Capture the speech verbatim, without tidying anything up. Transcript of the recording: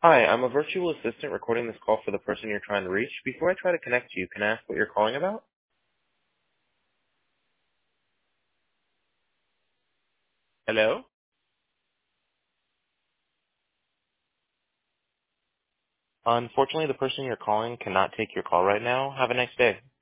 Hi, I'm a virtual assistant recording this call for the person you're trying to reach. Before I try to connect you, can I ask what you're calling about? Hello? Unfortunately, the person you're calling cannot take your call right now. Have a nice day.